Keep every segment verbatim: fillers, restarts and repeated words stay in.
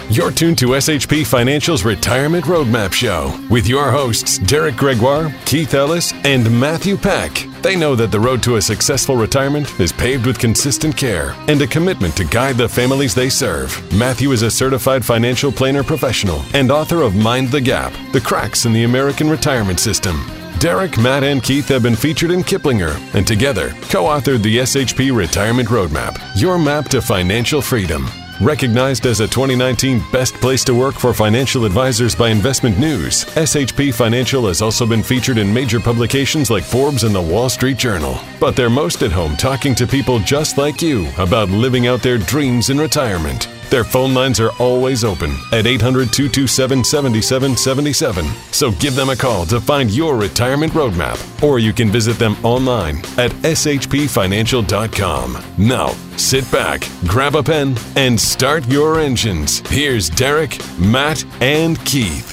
You're tuned to S H P Financial's Retirement Roadmap Show with your hosts, Derek Gregoire, Keith Ellis, and Matthew Peck. They know that the road to a successful retirement is paved with consistent care and a commitment to guide the families they serve. Matthew is a certified financial planner professional and author of Mind the Gap, The Cracks in the American Retirement System. Derek, Matt, and Keith have been featured in Kiplinger and together co-authored the S H P Retirement Roadmap, your map to financial freedom. Recognized as a twenty nineteen Best Place to Work for Financial Advisors by Investment News, S H P Financial has also been featured in major publications like Forbes and the Wall Street Journal. But they're most at home talking to people just like you about living out their dreams in retirement. Their phone lines are always open at eight hundred, two two seven, seven seven seven seven. So give them a call to find your retirement roadmap, or you can visit them online at s h p financial dot com. Now, sit back, grab a pen, and start your engines. Here's Derek, Matt, and Keith.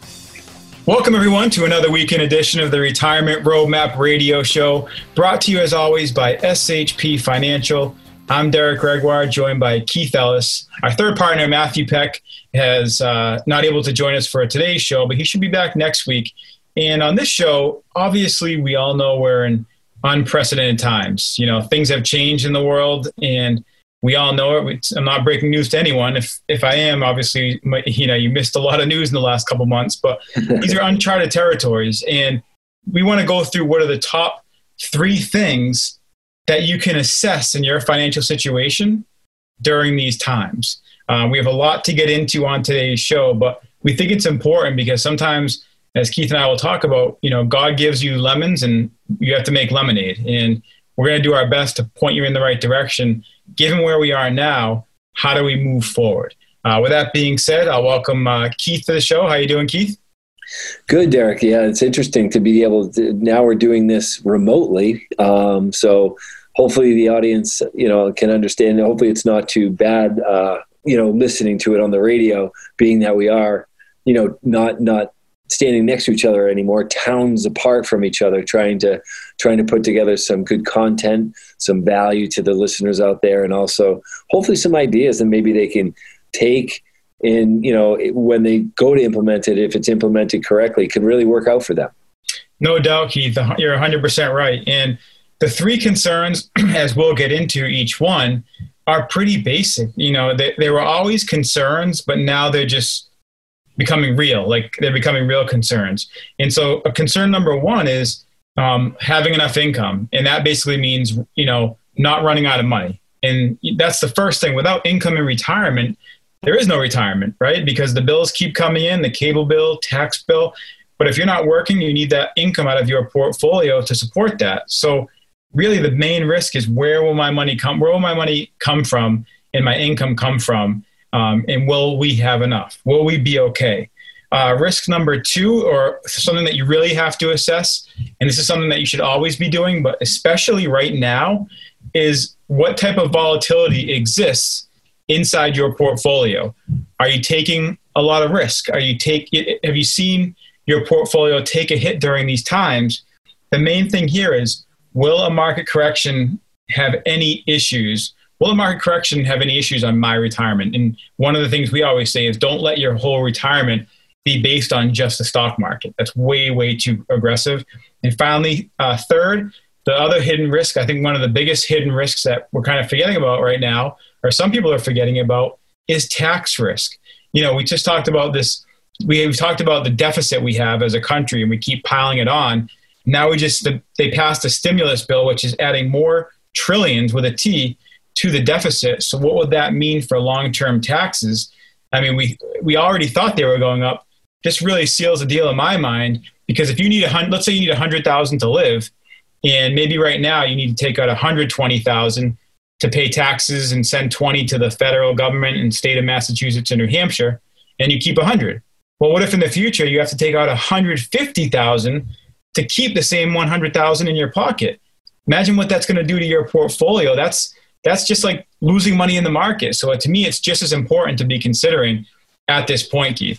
Welcome, everyone, to another weekend edition of the Retirement Roadmap Radio Show, brought to you, as always, by S H P Financial. I'm Derek Gregoire, joined by Keith Ellis. Our third partner, Matthew Peck, has uh, not able to join us for today's show, but he should be back next week. And on this show, obviously, we all know we're in unprecedented times. You know, things have changed in the world, and we all know it. I'm not breaking news to anyone. If if I am, obviously, you know, you missed a lot of news in the last couple months, but these are uncharted territories. And we want to go through what are the top three things that you can assess in your financial situation during these times. Uh, we have a lot to get into on today's show, but we think it's important because sometimes, as Keith and I will talk about, you know, God gives you lemons and you have to make lemonade. And we're going to do our best to point you in the right direction. Given where we are now, how do we move forward? Uh, with that being said, I'll welcome uh, Keith to the show. How you doing, Keith? Good, Derek. Yeah, it's interesting to be able to, now we're doing this remotely. Um, so hopefully the audience, you know, can understand. Hopefully it's not too bad, uh, you know, listening to it on the radio, being that we are, you know, not, not standing next to each other anymore, towns apart from each other, trying to, trying to put together some good content, some value to the listeners out there. And also hopefully some ideas that maybe they can take in, you know, when they go to implement it, if it's implemented correctly, can really work out for them. No doubt, Keith. You're one hundred percent right. And the three concerns, as we'll get into each one, are pretty basic. You know, they, they were always concerns, but now they're just becoming real. Like they're becoming real concerns. And so a concern number one is um, having enough income. And that basically means, you know, not running out of money. And that's the first thing. Without income in retirement, there is no retirement, right? Because the bills keep coming in, the cable bill, tax bill. But if you're not working, you need that income out of your portfolio to support that. So really the main risk is where will my money come, where will my money come from and my income come from? Um, and will we have enough? Will we be okay? Uh, risk number two, or something that you really have to assess, and this is something that you should always be doing, but especially right now, is what type of volatility exists inside your portfolio. Are you taking a lot of risk? Are you take, have you seen your portfolio take a hit during these times? The main thing here is, will a market correction have any issues? Will a market correction have any issues on my retirement? And one of the things we always say is don't let your whole retirement be based on just the stock market. That's way, way too aggressive. And finally, uh, third, the other hidden risk, I think one of the biggest hidden risks that we're kind of forgetting about right now, or some people are forgetting about, is tax risk. You know, we just talked about this. We, we've talked about the deficit we have as a country, and we keep piling it on. Now we just, they passed a stimulus bill, which is adding more trillions with a T to the deficit. So what would that mean for long-term taxes? I mean, we we already thought they were going up. This really seals the deal in my mind, because if you need a hundred, let's say you need a hundred thousand to live, and maybe right now you need to take out a hundred twenty thousand to pay taxes and send twenty to the federal government and state of Massachusetts and New Hampshire, and you keep a hundred. Well, what if in the future you have to take out a hundred fifty thousand to keep the same one hundred thousand in your pocket? Imagine what that's going to do to your portfolio. That's that's just like losing money in the market. So to me, it's just as important to be considering at this point, Keith.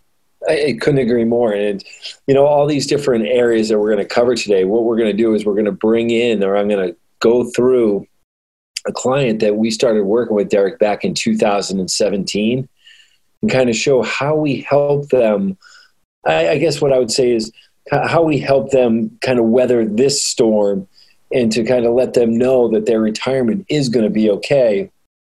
I, I couldn't agree more. And, you know, all these different areas that we're going to cover today, what we're going to do is we're going to bring in, or I'm going to go through a client that we started working with, Derek, back in two thousand seventeen. and kind of show how we help them. I, I guess what I would say is how we help them kind of weather this storm, and to kind of let them know that their retirement is going to be okay,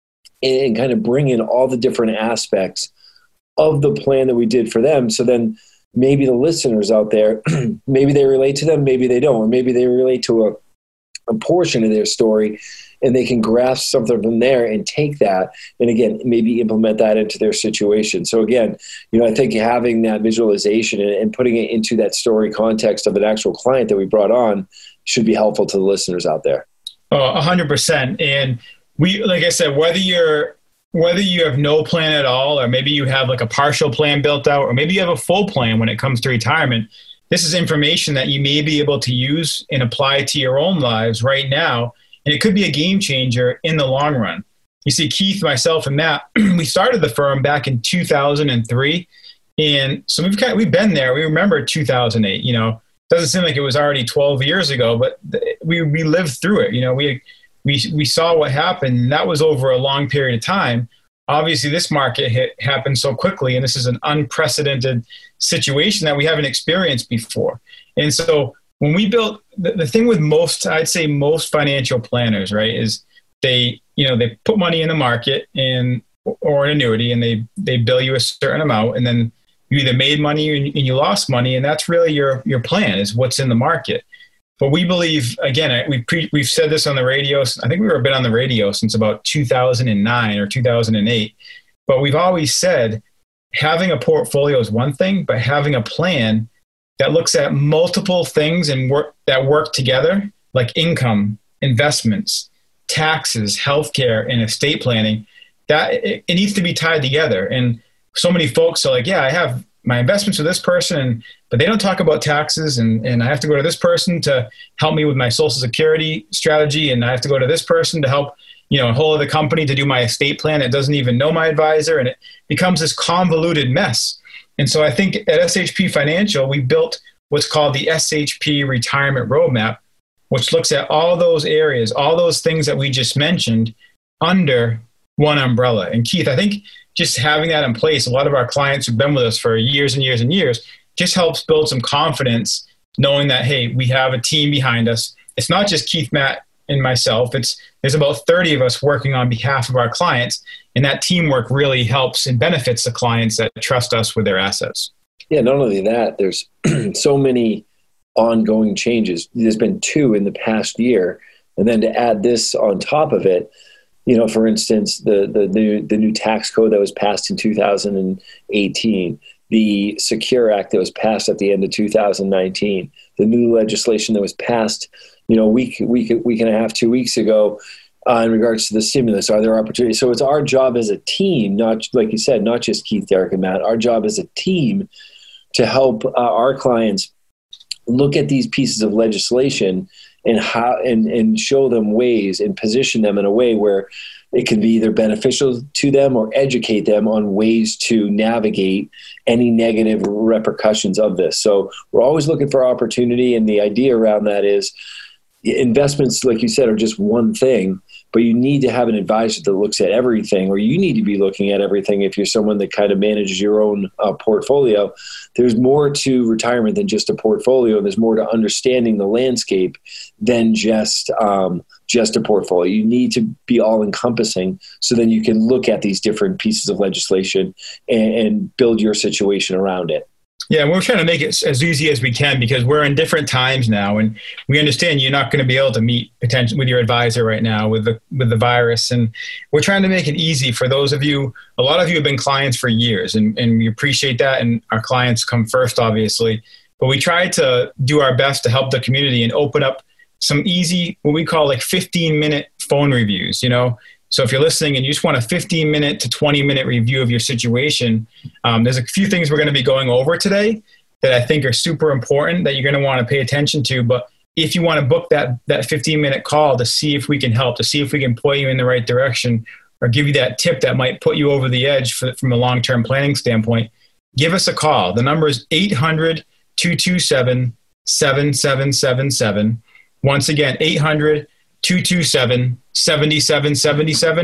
and kind of bring in all the different aspects of the plan that we did for them. So then maybe the listeners out there, maybe they relate to them, maybe they don't, or maybe they relate to a, a portion of their story, and they can grasp something from there and take that, and again, maybe implement that into their situation. So again, you know, I think having that visualization and, and putting it into that story context of an actual client that we brought on should be helpful to the listeners out there. Oh, a hundred percent. And we, like I said, whether you're, whether you have no plan at all, or maybe you have like a partial plan built out, or maybe you have a full plan when it comes to retirement, this is information that you may be able to use and apply to your own lives right now. And it could be a game changer in the long run. You see, Keith, myself, and Matt, we started the firm back in two thousand three. And so we've kind of, we've been there. We remember two thousand eight, you know, doesn't seem like it was already twelve years ago, but we, we lived through it. You know, we, we, we saw what happened, and that was over a long period of time. Obviously, this market hit happened so quickly, and this is an unprecedented situation that we haven't experienced before. And so when we built, the, the thing with most, I'd say most financial planners, right, is they, you know, they put money in the market and, or an annuity, and they, they bill you a certain amount, and then you either made money and you lost money, and that's really your, your plan, is what's in the market. But we believe, again, we pre, we've said this on the radio. I think we were a bit on the radio since about two thousand nine or two thousand eight. But we've always said having a portfolio is one thing, but having a plan that looks at multiple things and work that work together, like income, investments, taxes, healthcare, and estate planning, that it, it needs to be tied together. And so many folks are like, yeah, I have my investments with this person, but they don't talk about taxes, and, and I have to go to this person to help me with my Social Security strategy, and I have to go to this person to help, you know, a whole other company to do my estate plan that doesn't even know my advisor, and it becomes this convoluted mess. And so I think at S H P Financial, we built what's called the S H P Retirement Roadmap, which looks at all those areas, all those things that we just mentioned under one umbrella. And Keith, I think just having that in place, a lot of our clients who've been with us for years and years and years, just helps build some confidence knowing that, hey, we have a team behind us. It's not just Keith, Matt, and myself. It's there's about thirty of us working on behalf of our clients, and that teamwork really helps and benefits the clients that trust us with their assets. Yeah, not only that, there's so many ongoing changes. There's been two in the past year, and then to add this on top of it, you know, for instance, the the new the new tax code that was passed in two thousand eighteen, the Secure Act that was passed at the end of two thousand nineteen, the new legislation that was passed, you know, week week week and a half, two weeks ago, uh, in regards to the stimulus. Are there opportunities? So it's our job as a team, not like you said, not just Keith, Derek, and Matt. Our job as a team to help uh, our clients look at these pieces of legislation and how and, and show them ways and position them in a way where it can be either beneficial to them or educate them on ways to navigate any negative repercussions of this. So we're always looking for opportunity, and the idea around that is investments, like you said, are just one thing, but you need to have an advisor that looks at everything, or you need to be looking at everything if you're someone that kind of manages your own uh, portfolio. There's more to retirement than just a portfolio. There's more to understanding the landscape than just um, just a portfolio. You need to be all-encompassing, so then you can look at these different pieces of legislation and, and build your situation around it. Yeah, we're trying to make it as easy as we can, because we're in different times now, and we understand you're not going to be able to meet potential with your advisor right now with the with the virus, and we're trying to make it easy for those of you. A lot of you have been clients for years, and, and we appreciate that, and our clients come first, obviously. But we try to do our best to help the community and open up some easy, what we call like fifteen minute phone reviews, you know. So if you're listening and you just want a fifteen minute to twenty minute review of your situation, um, there's a few things we're going to be going over today that I think are super important that you're going to want to pay attention to. But if you want to book that that fifteen minute call to see if we can help, to see if we can point you in the right direction, or give you that tip that might put you over the edge for, from a long-term planning standpoint, give us a call. The number is eight hundred, two two seven, seven seven seven seven. Once again, eight hundred, two two seven, seven seven seven seven.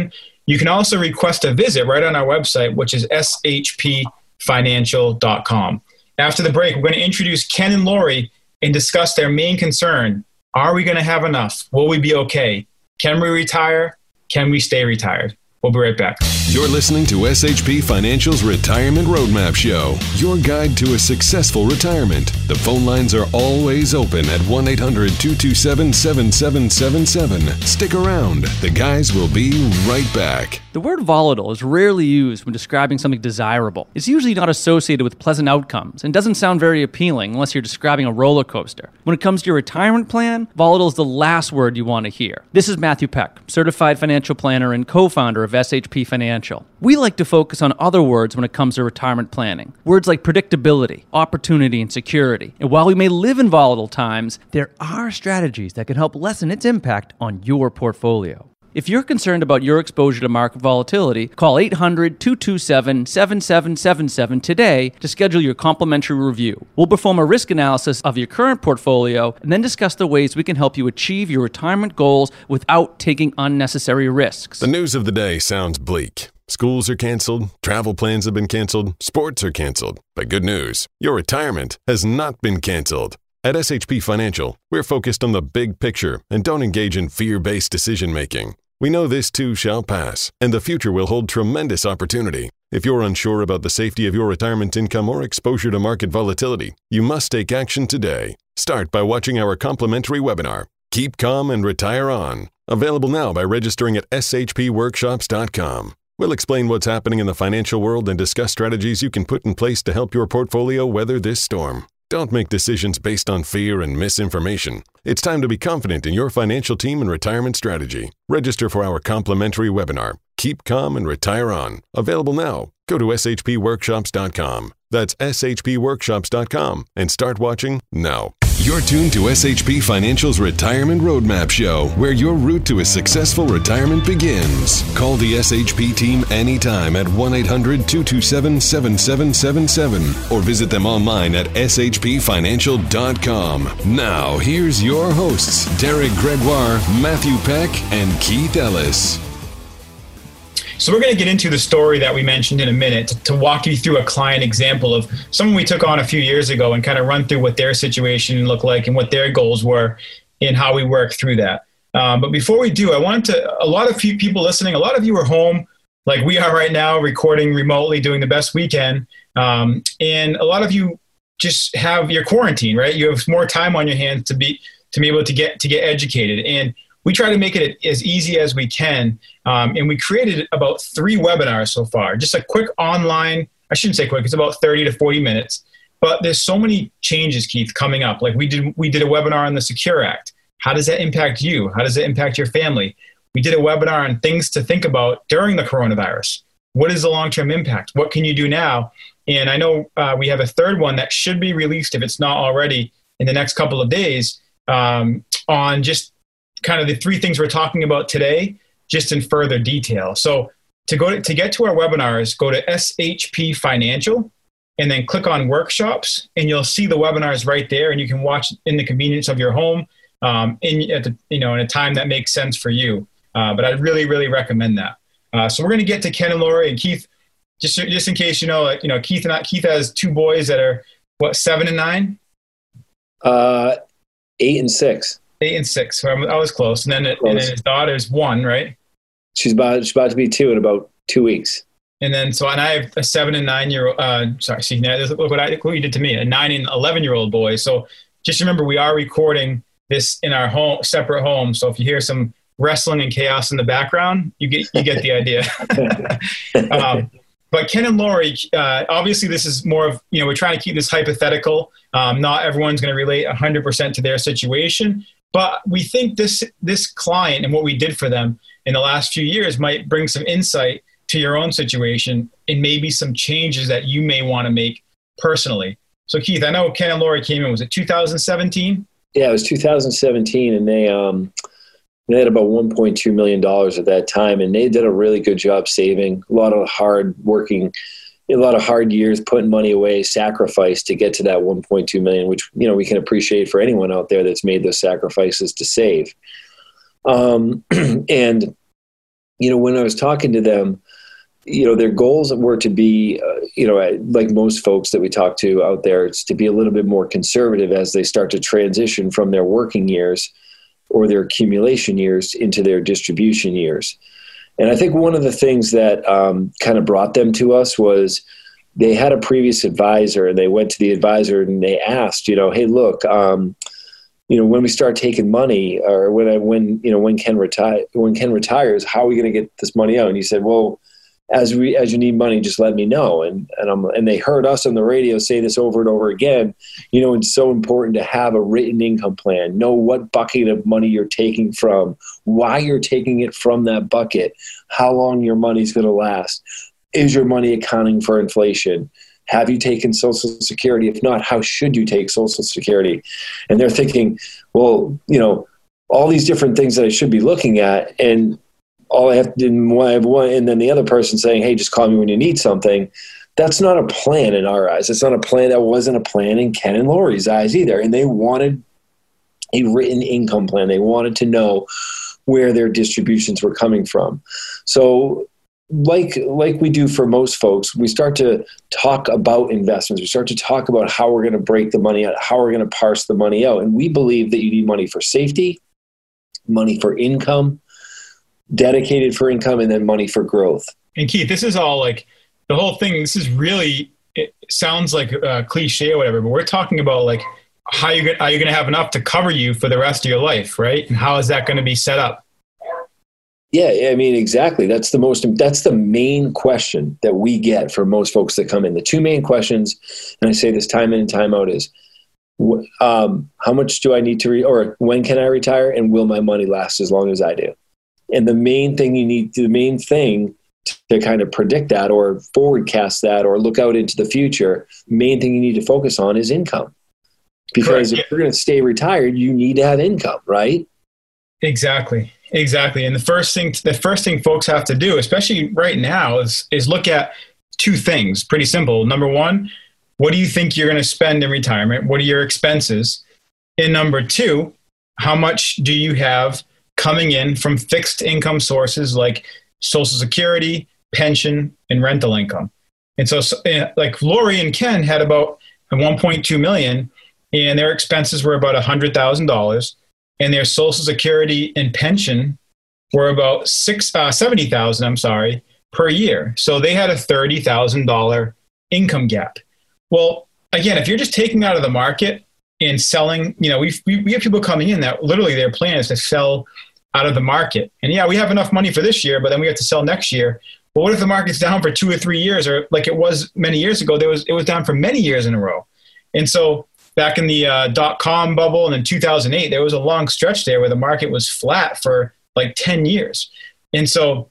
You can also request a visit right on our website, which is s h p financial dot com. After the break, we're going to introduce Ken and Lori and discuss their main concern. Are we going to have enough? Will we be okay? Can we retire? Can we stay retired? We'll be right back. You're listening to S H P Financial's Retirement Roadmap Show, your guide to a successful retirement. The phone lines are always open at one eight hundred two two seven seven seven seven seven. Stick around. The guys will be right back. The word volatile is rarely used when describing something desirable. It's usually not associated with pleasant outcomes and doesn't sound very appealing unless you're describing a roller coaster. When it comes to your retirement plan, volatile is the last word you want to hear. This is Matthew Peck, certified financial planner and co-founder of S H P Financial. We like to focus on other words when it comes to retirement planning. Words like predictability, opportunity, and security. And while we may live in volatile times, there are strategies that can help lessen its impact on your portfolio. If you're concerned about your exposure to market volatility, call eight hundred two two seven seven seven seven seven today to schedule your complimentary review. We'll perform a risk analysis of your current portfolio and then discuss the ways we can help you achieve your retirement goals without taking unnecessary risks. The news of the day sounds bleak. Schools are canceled, travel plans have been canceled, sports are canceled. But good news, your retirement has not been canceled. At S H P Financial, we're focused on the big picture and don't engage in fear-based decision-making. We know this too shall pass, and the future will hold tremendous opportunity. If you're unsure about the safety of your retirement income or exposure to market volatility, you must take action today. Start by watching our complimentary webinar, Keep Calm and Retire On, available now by registering at s h p workshops dot com. We'll explain what's happening in the financial world and discuss strategies you can put in place to help your portfolio weather this storm. Don't make decisions based on fear and misinformation. It's time to be confident in your financial team and retirement strategy. Register for our complimentary webinar, Keep Calm and Retire On, available now. Go to s h p workshops dot com. That's s h p workshops dot com and start watching now. You're tuned to S H P Financial's Retirement Roadmap Show, where your route to a successful retirement begins. Call the S H P team anytime at one eight hundred two two seven seven seven seven seven or visit them online at s h p financial dot com. Now, here's your hosts, Derek Gregoire, Matthew Peck, and Keith Ellis. So we're going to get into the story that we mentioned in a minute to, to walk you through a client example of someone we took on a few years ago and kind of run through what their situation looked like and what their goals were and how we work through that. Um, but before we do, I wanted to, a lot of few people listening, a lot of you are home like we are right now, recording remotely, doing the best we can. Um, and a lot of you just have your quarantine, right? You have more time on your hands to be, to be able to get, to get educated. And we try to make it as easy as we can. Um, and we created about three webinars so far, just a quick online, I shouldn't say quick, it's about thirty to forty minutes, but there's so many changes, Keith, coming up. Like we did, we did a webinar on the Secure Act. How does that impact you? How does it impact your family? We did a webinar on things to think about during the coronavirus. What is the long-term impact? What can you do now? And I know uh, we have a third one that should be released, if it's not already, in the next couple of days um, on just kind of the three things we're talking about today, just in further detail. So to go to, to get to our webinars, go to S H P Financial and then click on workshops, and you'll see the webinars right there, and you can watch in the convenience of your home um, in at the, you know in a time that makes sense for you. Uh, but I really, really recommend that. Uh, so we're going to get to Ken and Lori and Keith. Just just in case you know, like, you know, Keith and I, Keith has two boys that are what, seven and nine, uh, eight and six. Eight and six. So I was close. And then, it, and then his daughter's one, right? She's about she's about to be two in about two weeks. And then so and I have a seven and nine year old. Uh, sorry, see, look what I what you did to me. A nine and eleven year old boy. So just remember, we are recording this in our home, separate home. So if you hear some wrestling and chaos in the background, you get you get the idea. um, But Ken and Lori, uh, obviously this is more of, you know, we're trying to keep this hypothetical. Um, not everyone's going to relate one hundred percent to their situation. But we think this this client and what we did for them in the last few years might bring some insight to your own situation and maybe some changes that you may want to make personally. So Keith, I know Ken and Lori came in, was it two thousand seventeen? Yeah, it was two thousand seventeen, and they um, they had about one point two million dollars at that time, and they did a really good job saving. A lot of hard working, a lot of hard years putting money away, sacrifice to get to that one point two million dollars, which, you know, we can appreciate for anyone out there that's made those sacrifices to save. Um, and you know, when I was talking to them, you know, their goals were to be, uh, you know, like most folks that we talk to out there, it's to be a little bit more conservative as they start to transition from their working years or their accumulation years into their distribution years. And I think one of the things that um, kind of brought them to us was they had a previous advisor, and they went to the advisor and they asked, you know, hey, look, um, you know, when we start taking money, or when I, when, you know, when Ken retire, when Ken retires, how are we going to get this money out? And he said, well, as we, as you need money, just let me know. And, and I'm, and they heard us on the radio say this over and over again, you know, it's so important to have a written income plan, know what bucket of money you're taking from, why you're taking it from that bucket, how long your money's going to last. Is your money accounting for inflation? Have you taken Social Security? If not, how should you take Social Security? And they're thinking, well, you know, all these different things that I should be looking at, and all I have to do, I have one, and then the other person saying, hey, just call me when you need something. That's not a plan in our eyes. It's not a plan. That wasn't a plan in Ken and Lori's eyes either. And they wanted a written income plan. They wanted to know where their distributions were coming from. So like like we do for most folks, we start to talk about investments. We start to talk about how we're going to break the money out, how we're going to parse the money out. And we believe that you need money for safety, money for income, dedicated for income, and then money for growth. And Keith, this is all like the whole thing. This is really, it sounds like a cliche or whatever, but we're talking about like how you are you going to have enough to cover you for the rest of your life, right? And how is that going to be set up? Yeah, I mean, exactly. That's the most, that's the main question that we get from most folks that come in. The two main questions, and I say this time in and time out, is um, how much do I need to, re- or when can I retire, and will my money last as long as I do? And the main thing you need, the main thing to kind of predict that or forecast that or look out into the future, main thing you need to focus on is income. Because Correct. If you're going to stay retired, you need to have income, right? Exactly. Exactly. And the first thing, the first thing folks have to do, especially right now, is, is look at two things. Pretty simple. Number one, what do you think you're going to spend in retirement? What are your expenses? And number two, how much do you have coming in from fixed income sources like Social Security, pension, and rental income? And so, like Lori and Ken had about one point two million, and their expenses were about one hundred thousand dollars. And their Social Security and pension were about six, uh, seventy thousand, I'm sorry, per year. So they had a thirty thousand dollars income gap. Well, again, if you're just taking out of the market and selling, you know, we we have people coming in that literally their plan is to sell out of the market. And yeah, we have enough money for this year, but then we have to sell next year. But what if the market's down for two or three years, or like it was many years ago, there was it was down for many years in a row. And so back in the uh, dot-com bubble and in two thousand eight, there was a long stretch there where the market was flat for like ten years. And so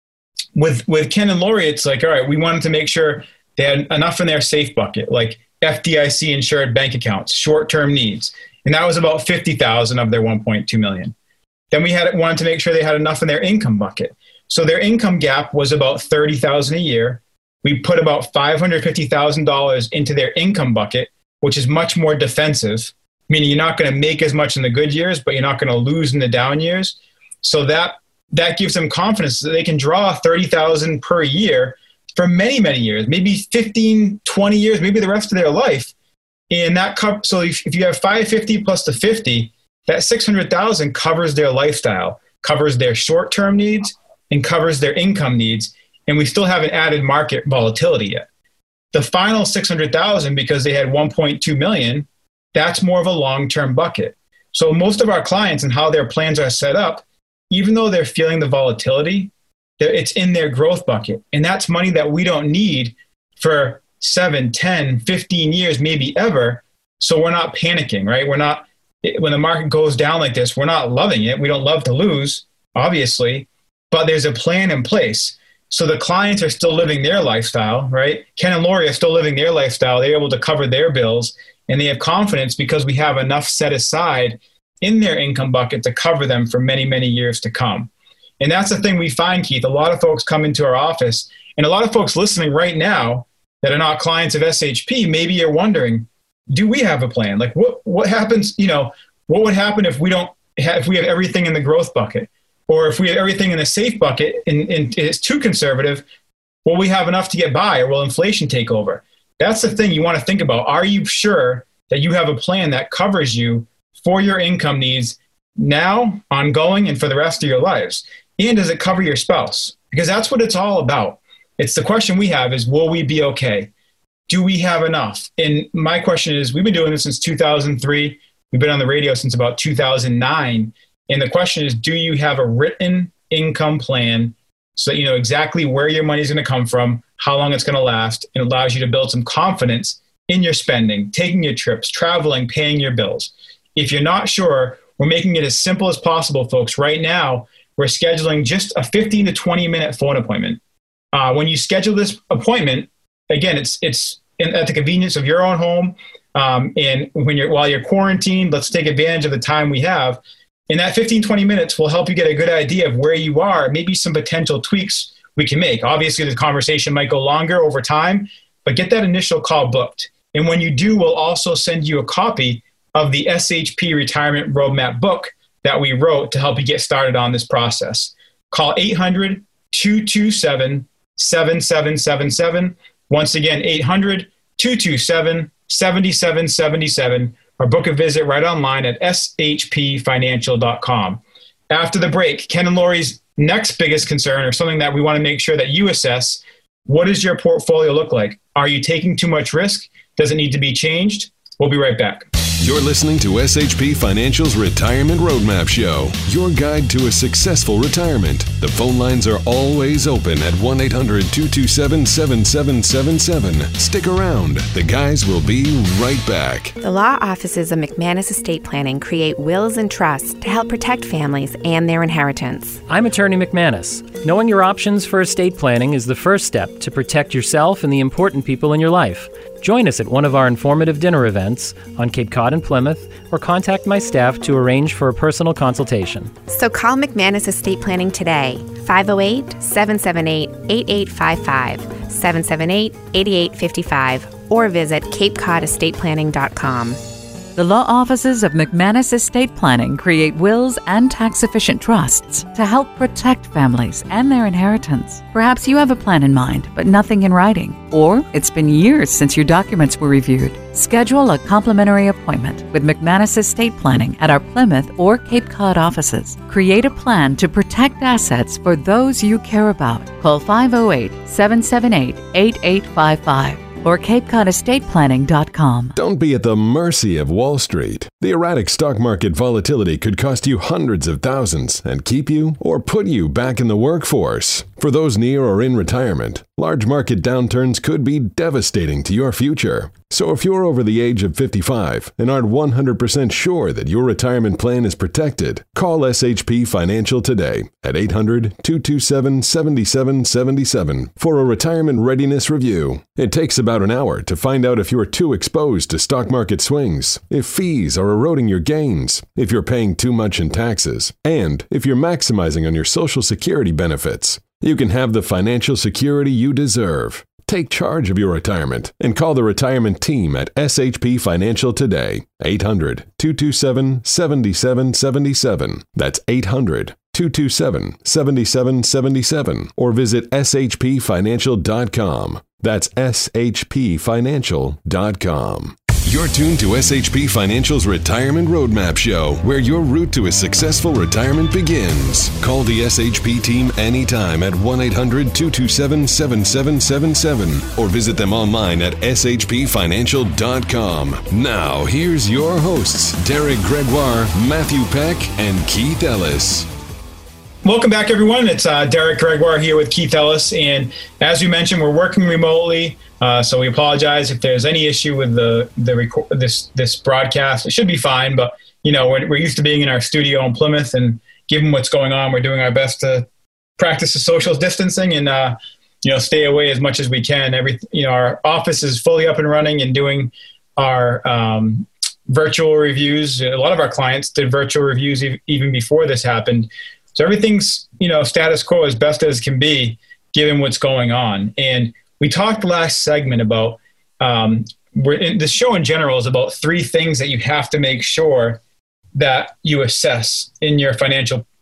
with with Ken and Lori, it's like, all right, we wanted to make sure they had enough in their safe bucket, like F D I C insured bank accounts, short-term needs. And that was about fifty thousand of their one point two million. Then we had wanted to make sure they had enough in their income bucket. So their income gap was about thirty thousand a year. We put about five hundred fifty thousand dollars into their income bucket, which is much more defensive, meaning you're not going to make as much in the good years, but you're not going to lose in the down years. So that that gives them confidence that they can draw thirty thousand per year for many, many years, maybe fifteen, twenty years, maybe the rest of their life. And that co- so if, if you have five hundred fifty plus the fifty, that six hundred thousand covers their lifestyle, covers their short-term needs, and covers their income needs. And we still haven't added market volatility yet. The final six hundred thousand, because they had one point two million, that's more of a long-term bucket. So most of our clients and how their plans are set up, even though they're feeling the volatility, it's in their growth bucket. And that's money that we don't need for seven, ten, fifteen years, maybe ever. So we're not panicking, right? We're not, when the market goes down like this, we're not loving it. We don't love to lose, obviously, but there's a plan in place. So the clients are still living their lifestyle, right? Ken and Lori are still living their lifestyle. They're able to cover their bills, and they have confidence because we have enough set aside in their income bucket to cover them for many, many years to come. And that's the thing we find, Keith. A lot of folks come into our office, and a lot of folks listening right now that are not clients of S H P, maybe you're wondering, do we have a plan? Like what, what happens, you know, what would happen if we don't have, if we have everything in the growth bucket? Or if we have everything in the safe bucket and, and it's too conservative, will we have enough to get by, or will inflation take over? That's the thing you want to think about. Are you sure that you have a plan that covers you for your income needs now, ongoing, and for the rest of your lives? And does it cover your spouse? Because that's what it's all about. It's the question we have is, will we be okay? Do we have enough? And my question is, we've been doing this since two thousand three. We've been on the radio since about two thousand nine. And the question is, do you have a written income plan so that you know exactly where your money is going to come from, how long it's going to last, and allows you to build some confidence in your spending, taking your trips, traveling, paying your bills? If you're not sure, we're making it as simple as possible, folks. Right now, we're scheduling just a fifteen to twenty minute phone appointment. Uh, when you schedule this appointment, again, it's it's in, at the convenience of your own home. Um, and when you're while you're quarantined, let's take advantage of the time we have. And that fifteen, twenty minutes will help you get a good idea of where you are, maybe some potential tweaks we can make. Obviously, the conversation might go longer over time, but get that initial call booked. And when you do, we'll also send you a copy of the S H P Retirement Roadmap book that we wrote to help you get started on this process. Call eight hundred, two two seven, seven seven seven seven. Once again, eight hundred, two two seven, seven seven seven seven, or book a visit right online at s h p financial dot com. After the break, Ken and Lori's next biggest concern, or something that we want to make sure that you assess: what does your portfolio look like? Are you taking too much risk? Does it need to be changed? We'll be right back. You're listening to S H P Financial's Retirement Roadmap Show, your guide to a successful retirement. The phone lines are always open at one eight hundred, two two seven, seven seven seven seven. Stick around. The guys will be right back. The law offices of McManus Estate Planning create wills and trusts to help protect families and their inheritance. I'm Attorney McManus. Knowing your options for estate planning is the first step to protect yourself and the important people in your life. Join us at one of our informative dinner events on Cape Cod and Plymouth, or contact my staff to arrange for a personal consultation. So call McManus Estate Planning today, five oh eight, seven seven eight, eight eight five five, seven seven eight, eight eight five five, or visit cape cod estate planning dot com. The law offices of McManus Estate Planning create wills and tax-efficient trusts to help protect families and their inheritance. Perhaps you have a plan in mind, but nothing in writing. Or it's been years since your documents were reviewed. Schedule a complimentary appointment with McManus Estate Planning at our Plymouth or Cape Cod offices. Create a plan to protect assets for those you care about. Call five oh eight, seven seven eight, eight eight five five. or cape cod estate planning dot com. Don't be at the mercy of Wall Street. The erratic stock market volatility could cost you hundreds of thousands and keep you or put you back in the workforce. For those near or in retirement, large market downturns could be devastating to your future. So if you're over the age of fifty-five and aren't one hundred percent sure that your retirement plan is protected, call S H P Financial today at eight hundred, two two seven, seven seven seven seven for a retirement readiness review. It takes about an hour to find out if you're too exposed to stock market swings, if fees are eroding your gains, if you're paying too much in taxes, and if you're maximizing on your Social Security benefits. You can have the financial security you deserve. Take charge of your retirement and call the retirement team at S H P Financial today. eight hundred, two two seven, seven seven seven seven. That's eight hundred, two two seven, seven seven seven seven. Or visit s h p financial dot com. That's s h p financial dot com. You're tuned to S H P Financial's Retirement Roadmap Show, where your route to a successful retirement begins. Call the S H P team anytime at one eight hundred, two two seven, seven seven seven seven or visit them online at s h p financial dot com. Now, here's your hosts, Derek Gregoire, Matthew Peck, and Keith Ellis. Welcome back, everyone. It's uh, Derek Gregoire here with Keith Ellis. And as we mentioned, we're working remotely. Uh, so we apologize if there's any issue with the the record, this this broadcast. It should be fine, but you know we're, we're used to being in our studio in Plymouth, and given what's going on, we're doing our best to practice the social distancing and uh, you know stay away as much as we can. Every you know our office is fully up and running and doing our um, virtual reviews. A lot of our clients did virtual reviews e- even before this happened. So everything's you know status quo as best as can be given what's going on. And we talked last segment about um, we're in, the show in general is about three things that you have to make sure that you assess in your financial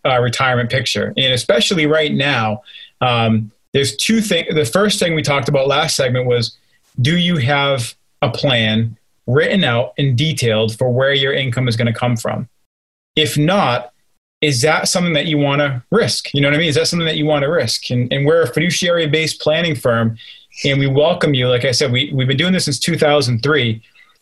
uh, retirement picture. And especially right now, um, there's two things. The first thing we talked about last segment was, do you have a plan written out and detailed for where your income is going to come from? If not, is that something that you want to risk? You know what I mean? Is that something that you want to risk? And, and we're a fiduciary-based planning firm, and we welcome you. Like I said, we, we've been doing this since two thousand three.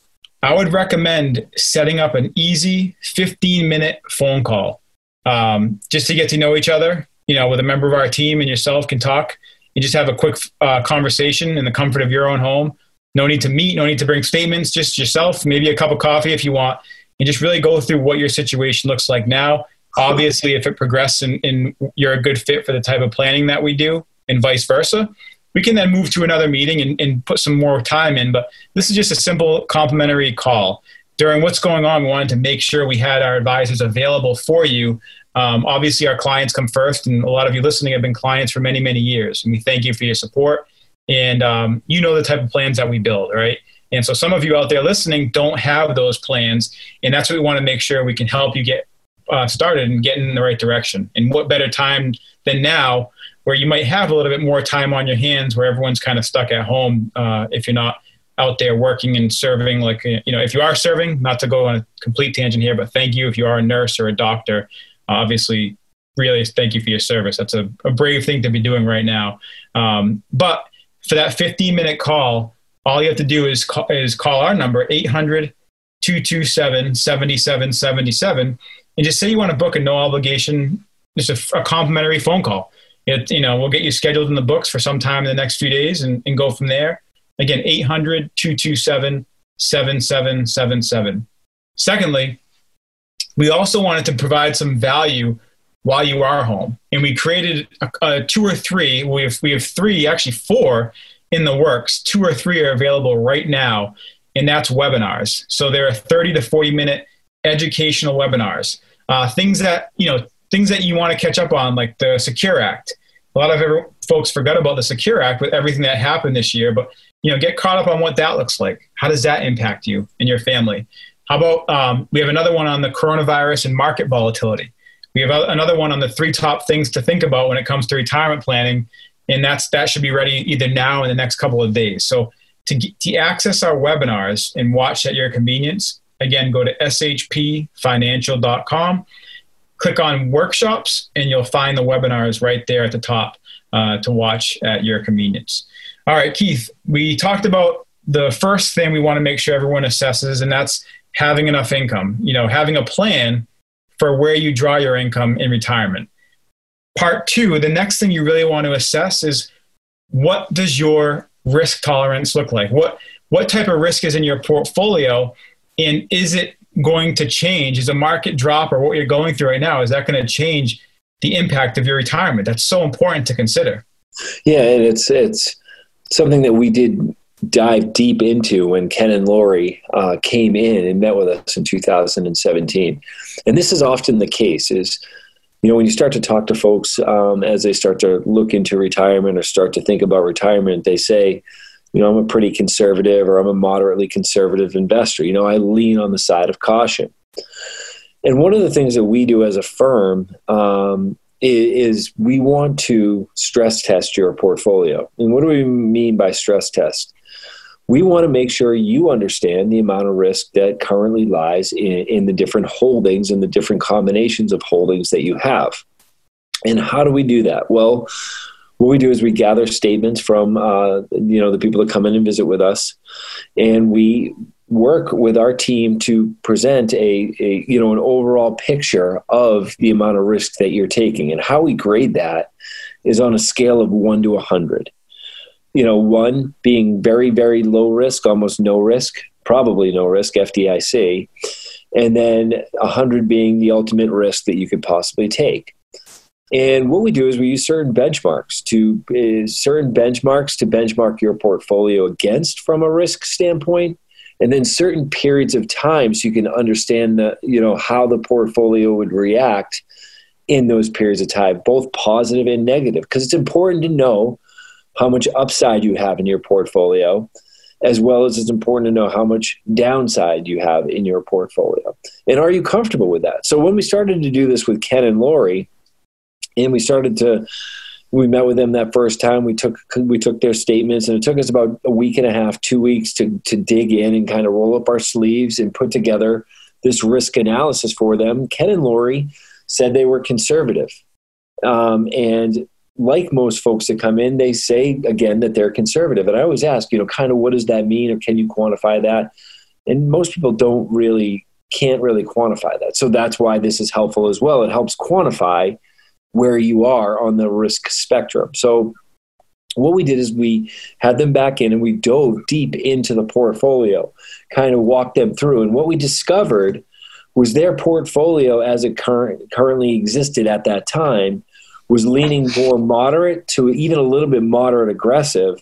I would recommend setting up an easy fifteen-minute phone call um, just to get to know each other. You know, with a member of our team and yourself can talk and just have a quick uh, conversation in the comfort of your own home. No need to meet, no need to bring statements, just yourself, maybe a cup of coffee if you want, and just really go through what your situation looks like now. Obviously, if it progresses and, and you're a good fit for the type of planning that we do and vice versa, we can then move to another meeting and, and put some more time in. But this is just a simple complimentary call. During what's going on, we wanted to make sure we had our advisors available for you. Um, obviously, our clients come first, and a lot of you listening have been clients for many, many years. And we thank you for your support. And um, you know the type of plans that we build, right? And so some of you out there listening don't have those plans. And that's what we want to make sure we can help you get uh, started and get in the right direction. And what better time than now, where you might have a little bit more time on your hands, where everyone's kind of stuck at home uh, if you're not out there working and serving. Like, you know, if you are serving, not to go on a complete tangent here, but thank you if you are a nurse or a doctor. Obviously, really thank you for your service. That's a, a brave thing to be doing right now. Um, but for that fifteen minute call, all you have to do is call, is call our number, eight hundred, two two seven, seven seven seven seven, and just say you want to book a no obligation, just a, a complimentary phone call. It, you know, we'll get you scheduled in the books for some time in the next few days and, and go from there. Again, eight hundred, two two seven, seven seven seven seven. Secondly, we also wanted to provide some value while you are home. And we created a, a two or three, we have, we have three, actually four in the works. Two or three are available right now, and that's webinars. So there are thirty to forty minute educational webinars. Uh, things that, you know, things that you want to catch up on, like the Secure Act. A lot of every, folks forgot about the Secure Act with everything that happened this year, but, you know, get caught up on what that looks like. How does that impact you and your family? How about, um, we have another one on the coronavirus and market volatility. We have another one on the three top things to think about when it comes to retirement planning. And that's, that should be ready either now or in the next couple of days. So to, to access our webinars and watch at your convenience, again, go to s h p financial dot com, click on workshops, and you'll find the webinars right there at the top uh, to watch at your convenience. All right, Keith, we talked about the first thing we want to make sure everyone assesses, and that's having enough income, you know, having a plan for where you draw your income in retirement. Part two, the next thing you really want to assess is, what does your risk tolerance look like? What, what type of risk is in your portfolio, and is it going to change? Is a market drop or what you're going through right now, is that going to change the impact of your retirement? That's so important to consider. Yeah, and it's it's something that we did dive deep into when Ken and Lori uh, came in and met with us in two thousand seventeen. And this is often the case is, you know, when you start to talk to folks um, as they start to look into retirement or start to think about retirement, they say, you know, I'm a pretty conservative or I'm a moderately conservative investor. You know, I lean on the side of caution. And one of the things that we do as a firm um, is, is we want to stress test your portfolio. And what do we mean by stress test? We want to make sure you understand the amount of risk that currently lies in, in the different holdings and the different combinations of holdings that you have. And how do we do that? Well, what we do is we gather statements from, uh, you know, the people that come in and visit with us, and we work with our team to present a, a, you know, an overall picture of the amount of risk that you're taking. And how we grade that is on a scale of one to a hundred. You know, one being very, very low risk, almost no risk, probably no risk, F D I C, and then a hundred being the ultimate risk that you could possibly take. And what we do is we use certain benchmarks to uh, certain benchmarks to benchmark your portfolio against from a risk standpoint, and then certain periods of time so you can understand the, you know, how the portfolio would react in those periods of time, both positive and negative, because it's important to know how much upside you have in your portfolio, as well as it's important to know how much downside you have in your portfolio. And are you comfortable with that? So when we started to do this with Ken and Lori, and we started to, we met with them that first time, we took we took their statements, and it took us about a week and a half, two weeks to to dig in and kind of roll up our sleeves and put together this risk analysis for them. Ken and Lori said they were conservative. Um, and like most folks that come in, they say, again, that they're conservative. And I always ask, you know, kind of what does that mean, or can you quantify that? And most people don't really, can't really quantify that. So that's why this is helpful as well. It helps quantify where you are on the risk spectrum. So what we did is we had them back in and we dove deep into the portfolio, kind of walked them through. And what we discovered was their portfolio as it current, currently existed at that time was leaning more moderate to even a little bit moderate aggressive.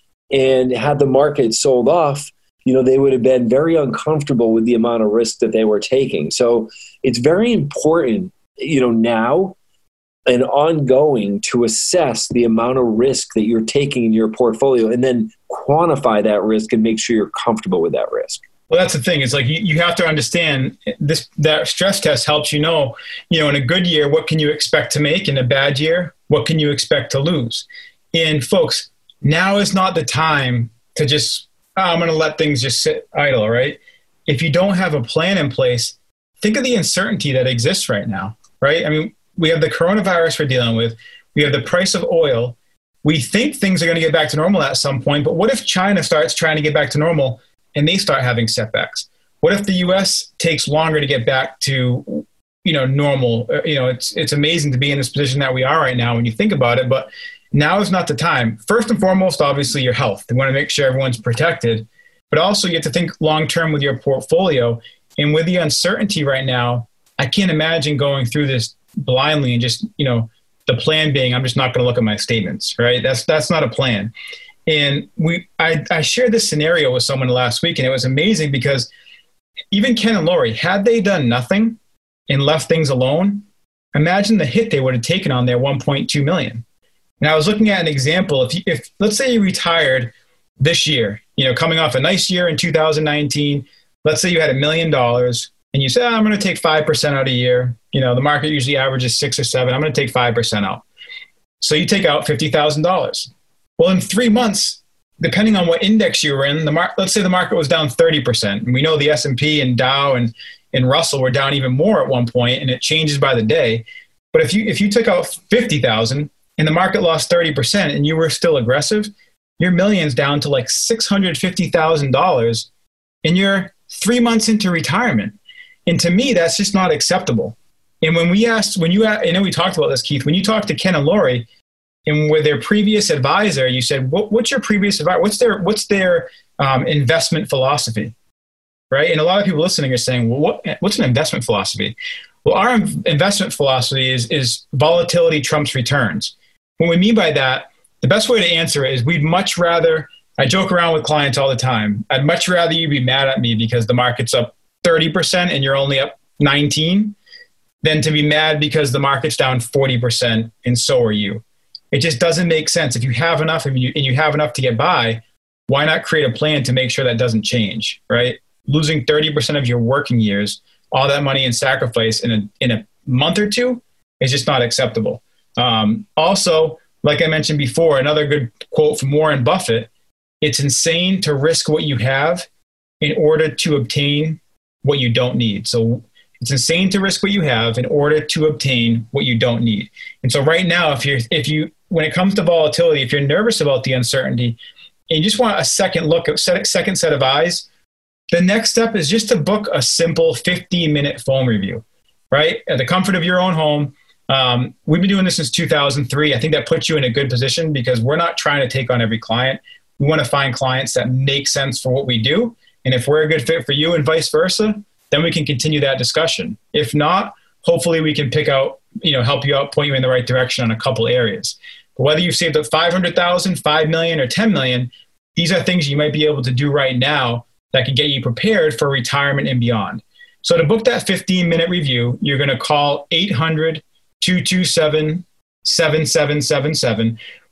And had the market sold off, you know, they would have been very uncomfortable with the amount of risk that they were taking. So it's very important, you know, now and ongoing to assess the amount of risk that you're taking in your portfolio and then quantify that risk and make sure you're comfortable with that risk. Well, that's the thing. It's like you, you have to understand this, that stress test helps you know, you know, in a good year, what can you expect to make? In a bad year, what can you expect to lose? And folks, now is not the time to just, oh, I'm going to let things just sit idle, right? If you don't have a plan in place, think of the uncertainty that exists right now, right? I mean, we have the coronavirus we're dealing with. We have the price of oil. We think things are going to get back to normal at some point, but what if China starts trying to get back to normal and they start having setbacks? What if the U S takes longer to get back to, you know, normal? You know, it's it's amazing to be in this position that we are right now when you think about it, but now is not the time. First and foremost, obviously, your health. You want to make sure everyone's protected, but also you have to think long-term with your portfolio. And with the uncertainty right now, I can't imagine going through this blindly and just, you know, the plan being, I'm just not going to look at my statements, right? That's that's not a plan. And we, I, I shared this scenario with someone last week, and it was amazing because even Ken and Lori, had they done nothing and left things alone, imagine the hit they would have taken on their one point two million. And I was looking at an example. If, you, if let's say you retired this year, you know, coming off a nice year in two thousand nineteen, let's say you had a million dollars and you said, oh, I'm going to take five percent out a year. You know, the market usually averages six or seven. I'm going to take five percent out. So you take out fifty thousand dollars. Well, in three months, depending on what index you were in, the mar- let's say the market was down thirty percent. And we know the S and P and Dow and, and Russell were down even more at one point, and it changes by the day. But if you if you took out fifty thousand and the market lost thirty percent and you were still aggressive, your million's down to like six hundred fifty thousand dollars and you're three months into retirement. And to me, that's just not acceptable. And when we asked, when you, I know we talked about this, Keith, when you talked to Ken and Lori, and with their previous advisor, you said, what, what's your previous advisor? What's their, what's their um, investment philosophy, right? And a lot of people listening are saying, well, what, what's an investment philosophy? Well, our investment philosophy is, is volatility trumps returns. What we mean by that, the best way to answer it is we'd much rather, I joke around with clients all the time, I'd much rather you be mad at me because the market's up thirty percent and you're only up nineteen than to be mad because the market's down forty percent and so are you. It just doesn't make sense. If you have enough and you, and you have enough to get by, why not create a plan to make sure that doesn't change, right? Losing thirty percent of your working years, all that money in sacrifice in a, in a month or two is just not acceptable. Um, also, like I mentioned before, another good quote from Warren Buffett, it's insane to risk what you have in order to obtain what you don't need. So it's insane to risk what you have in order to obtain what you don't need. And so right now, if you're, if you, when it comes to volatility, if you're nervous about the uncertainty and you just want a second look, a second set of eyes, the next step is just to book a simple fifteen minute phone review, right? At the comfort of your own home. Um, we've been doing this since two thousand three. I think that puts you in a good position because we're not trying to take on every client. We want to find clients that make sense for what we do. And if we're a good fit for you and vice versa, then we can continue that discussion. If not, hopefully we can pick out, you know, help you out, point you in the right direction on a couple areas. But whether you've saved up five hundred thousand, five million, or ten million, these are things you might be able to do right now that can get you prepared for retirement and beyond. So to book that fifteen minute review, you're going to call eight hundred, two two seven, seven seven seven seven.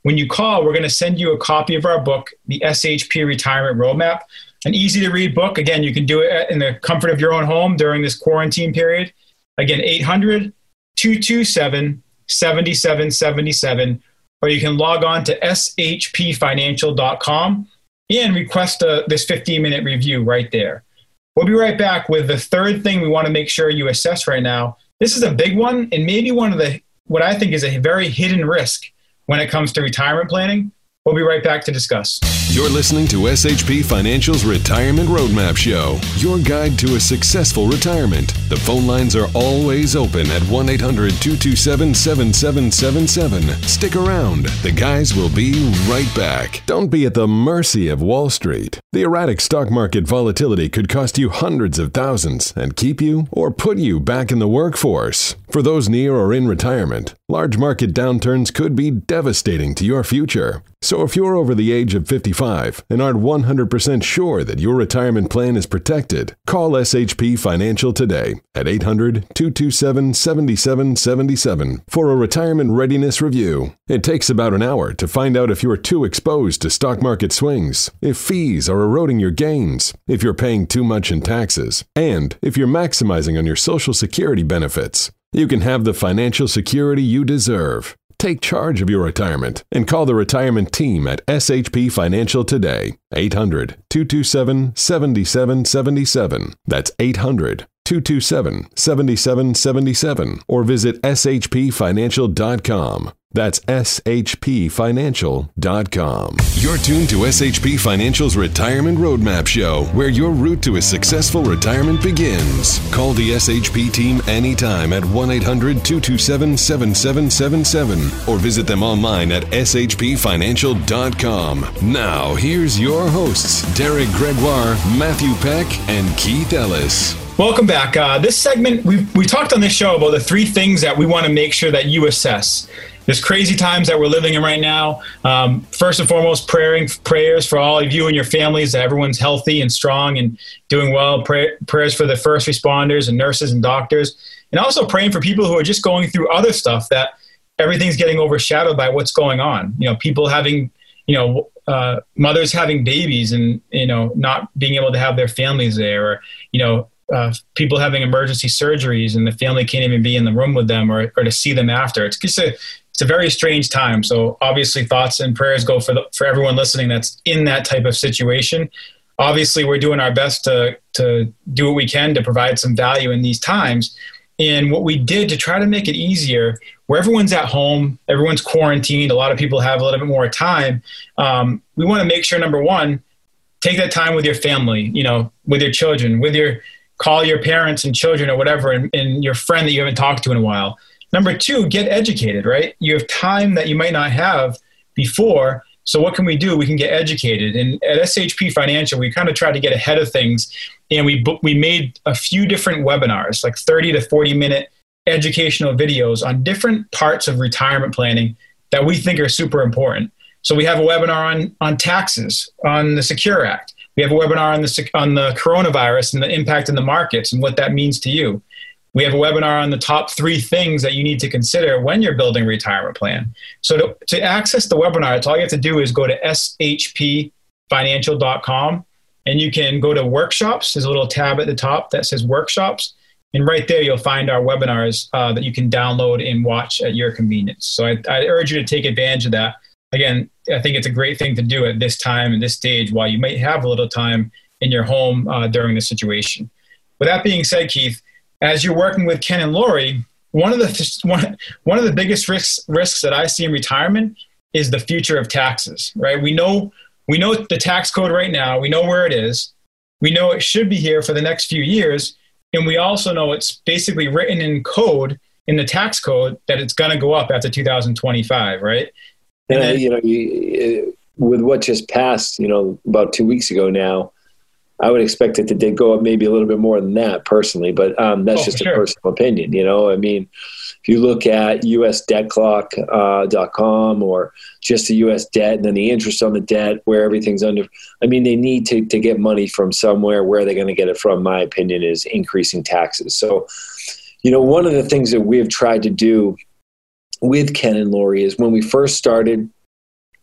when you call, we're going to send you a copy of our book, the S H P Retirement Roadmap, an easy to read book. Again, you can do it in the comfort of your own home during this quarantine period. Again, eight hundred, two two seven, seven seven seven seven, or you can log on to s h p financial dot com and request a, this fifteen minute review right there. We'll be right back with the third thing we want to make sure you assess right now. This is a big one, and maybe one of the, what I think is a very hidden risk when it comes to retirement planning. We'll be right back to discuss. You're listening to S H P Financial's Retirement Roadmap Show, your guide to a successful retirement. The phone lines are always open at one eight hundred, two two seven, seven seven seven seven. Stick around. The guys will be right back. Don't be at the mercy of Wall Street. The erratic stock market volatility could cost you hundreds of thousands and keep you or put you back in the workforce. For those near or in retirement, large market downturns could be devastating to your future. So if you're over the age of fifty-five and aren't one hundred percent sure that your retirement plan is protected, call S H P Financial today at eight hundred, two two seven, seven seven seven seven for a retirement readiness review. It takes about an hour to find out if you're too exposed to stock market swings, if fees are eroding your gains, if you're paying too much in taxes, and if you're maximizing on your Social Security benefits. You can have the financial security you deserve. Take charge of your retirement and call the retirement team at S H P Financial today. eight hundred, two two seven, seven seven seven seven. That's eight hundred, two two seven, seven seven seven seven. Or visit s h p financial dot com. That's s h p financial dot com. You're tuned to S H P Financial's Retirement Roadmap Show, where your route to a successful retirement begins. Call the S H P team anytime at one eight hundred, two two seven, seven seven seven seven or visit them online at s h p financial dot com. Now, here's your hosts, Derek Gregoire, Matthew Peck, and Keith Ellis. Welcome back. Uh, this segment, we we talked on this show about the three things that we want to make sure that you assess. There's crazy times that we're living in right now. Um, first and foremost, praying prayers for all of you and your families, that everyone's healthy and strong and doing well. Pray, prayers for the first responders and nurses and doctors. And also praying for people who are just going through other stuff, that everything's getting overshadowed by what's going on. You know, people having, you know, uh, mothers having babies and, you know, not being able to have their families there, or, you know, Uh, people having emergency surgeries and the family can't even be in the room with them or, or to see them after. It's just a, it's a very strange time. So obviously thoughts and prayers go for the, for everyone listening that's in that type of situation. Obviously we're doing our best to, to do what we can to provide some value in these times. And what we did to try to make it easier, where everyone's at home, everyone's quarantined, a lot of people have a little bit more time. Um, we want to make sure, number one, take that time with your family, you know, with your children, with your call your parents and children or whatever, and, and your friend that you haven't talked to in a while. Number two, get educated, right? You have time that you might not have before. So what can we do? We can get educated. And at S H P Financial, we kind of tried to get ahead of things. And we we made a few different webinars, like thirty to forty minute educational videos on different parts of retirement planning that we think are super important. So we have a webinar on, on taxes, on the Secure Act. We have a webinar on the on the coronavirus and the impact in the markets and what that means to you. We have a webinar on the top three things that you need to consider when you're building a retirement plan. So to, to access the webinar, all you have to do is go to s h p financial dot com, and you can go to workshops. There's a little tab at the top that says workshops. And right there, you'll find our webinars uh, that you can download and watch at your convenience. So I, I urge you to take advantage of that. Again, I think it's a great thing to do at this time and this stage while you might have a little time in your home uh, during the situation. With that being said, Keith, as you're working with Ken and Lori, one of the one, one of the biggest risks risks that I see in retirement is the future of taxes, right? We know we know the tax code right now. We know where it is. We know it should be here for the next few years. And we also know it's basically written in code, in the tax code, that it's going to go up after two thousand twenty-five, right? And, and then, you know, you, with what just passed, you know, about two weeks ago now, I would expect it to go up maybe a little bit more than that personally, but um, that's oh, just a sure. personal opinion. You know, I mean, if you look at U S debt clock dot com uh, or just the U S debt and then the interest on the debt where everything's under, I mean, they need to, to get money from somewhere. Where they're going to get it from, my opinion, is increasing taxes. So, you know, one of the things that we've tried to do with Ken and Lori is when we first started,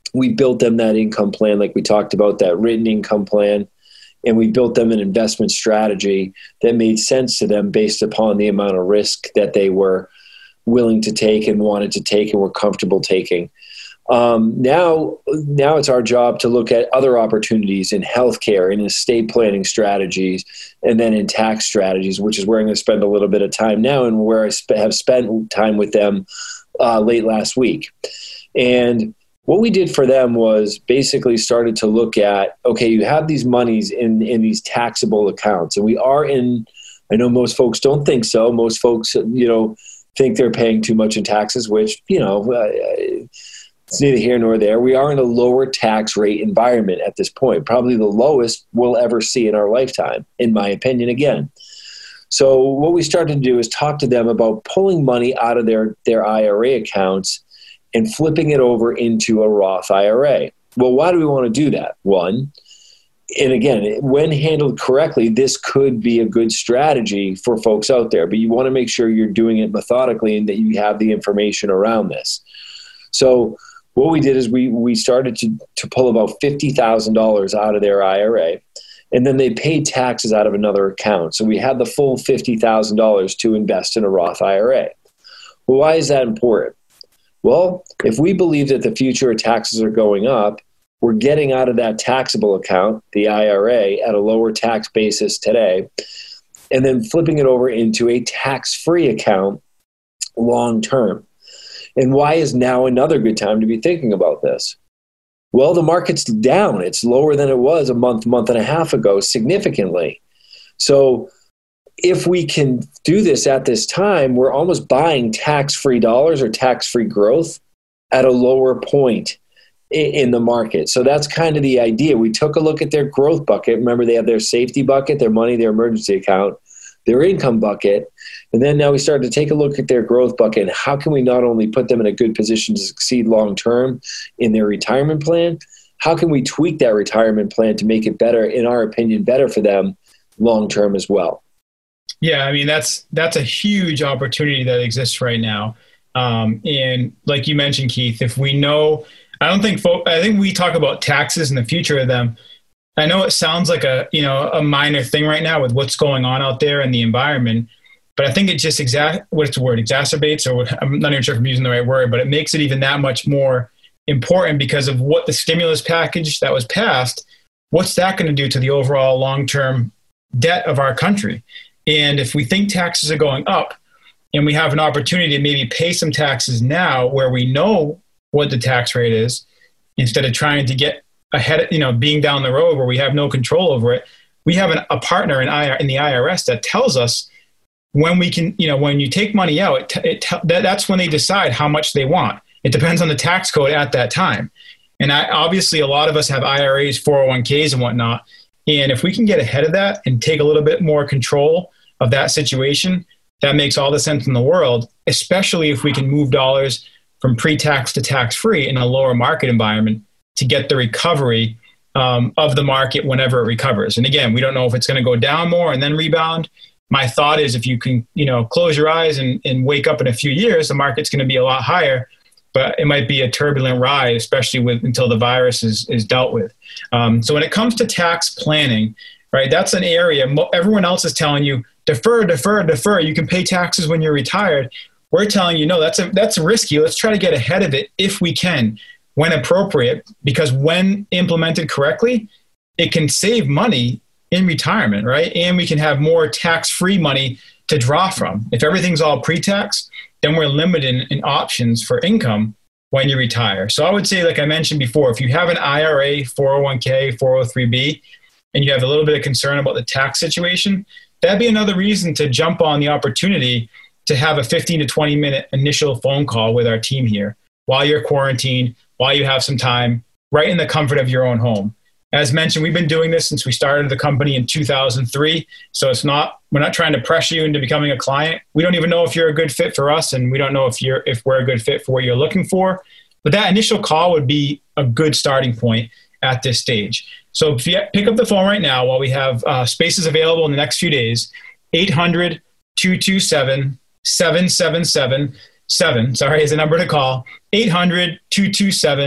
we built them that income plan, like we talked about, that written income plan, and we built them an investment strategy that made sense to them based upon the amount of risk that they were willing to take and wanted to take and were comfortable taking. Um, now, now it's our job to look at other opportunities in healthcare, in estate planning strategies, and then in tax strategies, which is where I'm going to spend a little bit of time now, and where I sp- have spent time with them uh, late last week. And what we did for them was basically started to look at, okay, you have these monies in, in these taxable accounts, and we are in, I know most folks don't think so. Most folks, you know, think they're paying too much in taxes, which, you know, uh, it's neither here nor there. We are in a lower tax rate environment at this point, probably the lowest we'll ever see in our lifetime, in my opinion, again. So what we started to do is talk to them about pulling money out of their, their I R A accounts and flipping it over into a Roth I R A. Well, why do we want to do that? One, and again, when handled correctly, this could be a good strategy for folks out there, but you want to make sure you're doing it methodically and that you have the information around this. So what we did is we we started to, to pull about fifty thousand dollars out of their I R A, and then they paid taxes out of another account. So we had the full fifty thousand dollars to invest in a Roth I R A. Well, why is that important? Well, if we believe that the future taxes are going up, we're getting out of that taxable account, the I R A, at a lower tax basis today, and then flipping it over into a tax-free account long term. And why is now another good time to be thinking about this? Well, the market's down. It's lower than it was a month, month and a half ago, significantly. So if we can do this at this time, we're almost buying tax-free dollars or tax-free growth at a lower point in the market. So that's kind of the idea. We took a look at their growth bucket. Remember, they have their safety bucket, their money, their emergency account, their income bucket. And then now we started to take a look at their growth bucket and how can we not only put them in a good position to succeed long-term in their retirement plan, how can we tweak that retirement plan to make it better, in our opinion, better for them long-term as well? Yeah, I mean, that's that's a huge opportunity that exists right now. Um, and like you mentioned, Keith, if we know, I don't think, folk, I think we talk about taxes and the future of them. I know it sounds like a, you know, a minor thing right now with what's going on out there in the environment, but I think it just exact, what's the word, exacerbates, or what, I'm not even sure if I'm using the right word, but it makes it even that much more important because of what the stimulus package that was passed, what's that going to do to the overall long-term debt of our country? And if we think taxes are going up and we have an opportunity to maybe pay some taxes now where we know what the tax rate is, instead of trying to get ahead, you know, being down the road where we have no control over it, we have an, a partner in, I R, in the I R S that tells us when we can, you know, when you take money out, it, t- it t- that, that's when they decide how much they want. It depends on the tax code at that time. And I, obviously a lot of us have I R As, four oh one k's and whatnot. And if we can get ahead of that and take a little bit more control of that situation, that makes all the sense in the world, especially if we can move dollars from pre-tax to tax-free in a lower market environment to get the recovery um, of the market whenever it recovers. And again, we don't know if it's going to go down more and then rebound. My thought is if you can, you know, close your eyes and, and wake up in a few years, the market's going to be a lot higher, but it might be a turbulent ride, especially with until the virus is, is dealt with. Um, so when it comes to tax planning, right, that's an area everyone else is telling you, defer, defer, defer. You can pay taxes when you're retired. We're telling you, no, that's a, that's risky. Let's try to get ahead of it if we can, when appropriate, because when implemented correctly, it can save money in retirement, right? And we can have more tax-free money to draw from. If everything's all pre-tax, then we're limited in options for income when you retire. So I would say, like I mentioned before, if you have an I R A, four oh one k, four oh three b, and you have a little bit of concern about the tax situation, that'd be another reason to jump on the opportunity to have a fifteen to twenty minute initial phone call with our team here while you're quarantined, while you have some time, right in the comfort of your own home. As mentioned, we've been doing this since we started the company in two thousand three. So it's not, we're not trying to pressure you into becoming a client. We don't even know if you're a good fit for us, and we don't know if you're, if we're a good fit for what you're looking for. But that initial call would be a good starting point at this stage. So if you pick up the phone right now while we have uh, spaces available in the next few days, eight hundred, two two seven, seven seven seven seven, sorry, is the number to call, eight hundred, two two seven,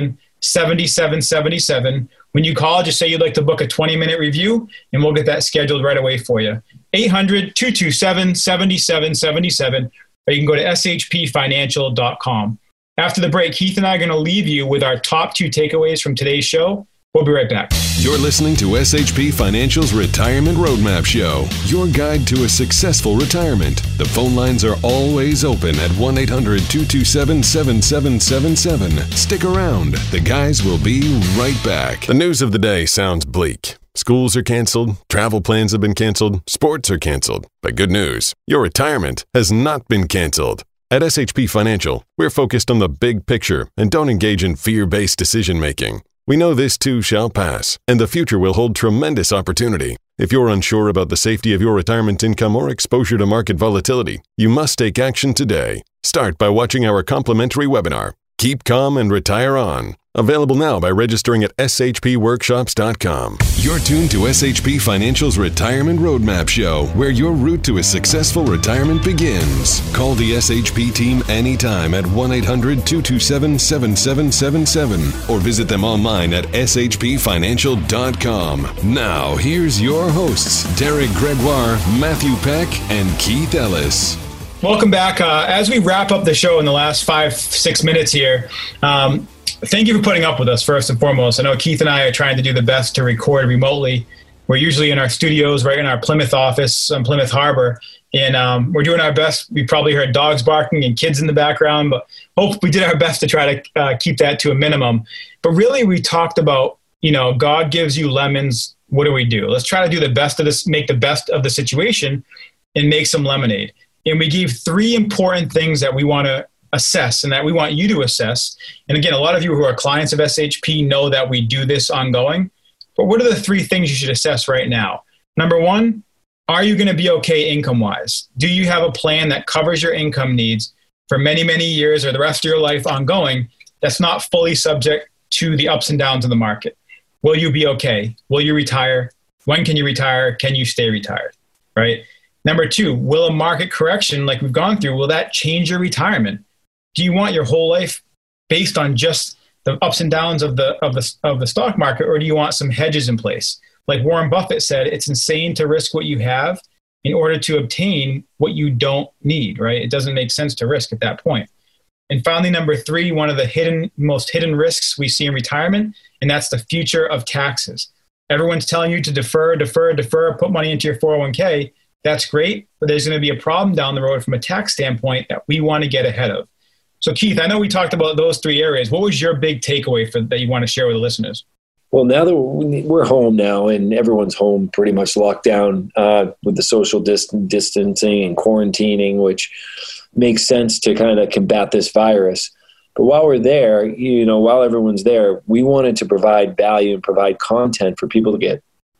seven seven seven seven. When you call, just say you'd like to book a twenty-minute review, and we'll get that scheduled right away for you. eight hundred, two two seven, seven seven seven seven, or you can go to s h p financial dot com. After the break, Keith and I are going to leave you with our top two takeaways from today's show. We'll be right back. You're listening to S H P Financial's Retirement Roadmap Show, your guide to a successful retirement. The phone lines are always open at one eight hundred, two two seven, seven seven seven seven. Stick around. The guys will be right back. The news of the day sounds bleak. Schools are canceled, travel plans have been canceled, sports are canceled. But good news, your retirement has not been canceled. At S H P Financial, we're focused on the big picture and don't engage in fear-based decision-making. We know this too shall pass, and the future will hold tremendous opportunity. If you're unsure about the safety of your retirement income or exposure to market volatility, you must take action today. Start by watching our complimentary webinar, Keep Calm and Retire On. Available now by registering at s h p workshops dot com. You're tuned to S H P Financial's Retirement Roadmap Show, where your route to a successful retirement begins. Call the S H P team anytime at one eight hundred, two two seven, seven seven seven seven or visit them online at s h p financial dot com. Now, here's your hosts, Derek Gregoire, Matthew Peck, and Keith Ellis. Welcome back. Uh, as we wrap up the show in the last five, six minutes here, um, thank you for putting up with us, first and foremost. I know Keith and I are trying to do the best to record remotely. We're usually in our studios, right in our Plymouth office on Plymouth Harbor, and um, we're doing our best. We probably heard dogs barking and kids in the background, but hope we did our best to try to uh, keep that to a minimum. But really, we talked about, you know, God gives you lemons. What do we do? Let's try to do the best of this, make the best of the situation, and make some lemonade. And we gave three important things that we want to assess and that we want you to assess. And again, a lot of you who are clients of S H P know that we do this ongoing. But what are the three things you should assess right now? Number one, are you going to be okay income-wise? Do you have a plan that covers your income needs for many, many years or the rest of your life ongoing that's not fully subject to the ups and downs of the market? Will you be okay? Will you retire? When can you retire? Can you stay retired? Right? Number two, will a market correction like we've gone through, will that change your retirement? Do you want your whole life based on just the ups and downs of the of the of the stock market, or do you want some hedges in place? Like Warren Buffett said, it's insane to risk what you have in order to obtain what you don't need, right? It doesn't make sense to risk at that point. And finally, number three, one of the hidden most hidden risks we see in retirement, and that's the future of taxes. Everyone's telling you to defer, defer, defer, put money into your four oh one k. That's great, but there's going to be a problem down the road from a tax standpoint that we want to get ahead of. So, Keith, I know we talked about those three areas. What was your big takeaway for, that you want to share with the listeners? Well, now that we're home now and everyone's home pretty much locked down uh, with the social dist- distancing and quarantining, which makes sense to kind of combat this virus. But while we're there, you know, while everyone's there, we wanted to provide value and provide content for people to get,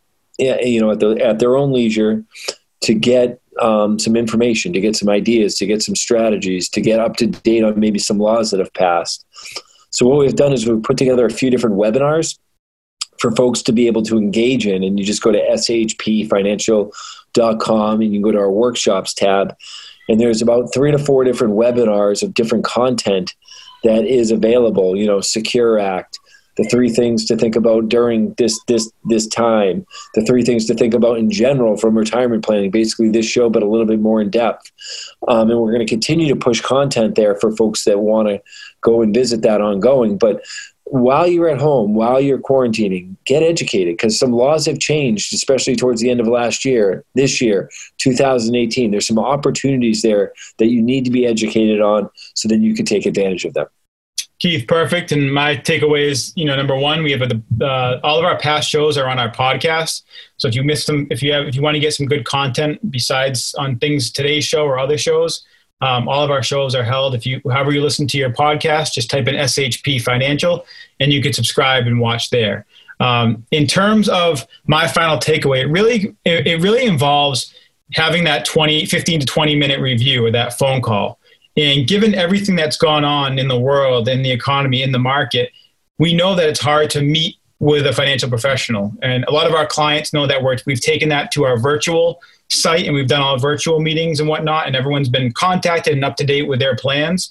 you know, at, the, at their own leisure, to get um, some information, to get some ideas, to get some strategies, to get up to date on maybe some laws that have passed. So what we've done is we've put together a few different webinars for folks to be able to engage in. And you just go to s h p financial dot com and you can go to our workshops tab. And there's about three to four different webinars of different content that is available, you know, Secure Act, the three things to think about during this this this time, the three things to think about in general from retirement planning, basically this show, but a little bit more in depth. Um, and we're going to continue to push content there for folks that want to go and visit that ongoing. But while you're at home, while you're quarantining, get educated, because some laws have changed, especially towards the end of last year, this year, two thousand eighteen. There's some opportunities there that you need to be educated on so that you can take advantage of them. Keith, perfect. And my takeaway is, you know, number one, we have a, uh, all of our past shows are on our podcast. So if you missed them, if you have, if you want to get some good content besides on things today's show or other shows, um, all of our shows are held. If you, however you listen to your podcast, just type in S H P Financial and you can subscribe and watch there. Um, in terms of my final takeaway, it really, it, it really involves having that twenty, fifteen to twenty minute review or that phone call. And given everything that's gone on in the world, in the economy, in the market, we know that it's hard to meet with a financial professional. And a lot of our clients know that we're, we've taken that to our virtual site and we've done all virtual meetings and whatnot, and everyone's been contacted and up to date with their plans.